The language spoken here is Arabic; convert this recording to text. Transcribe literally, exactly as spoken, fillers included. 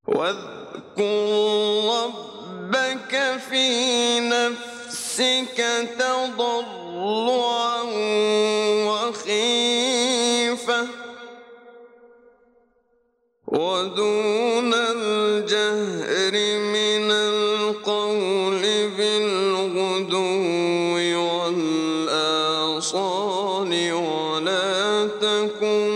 واذكر ربك في نفسك تضرعا وخيفة ودون الجهر من القول بالغدو والآصال ولا تكن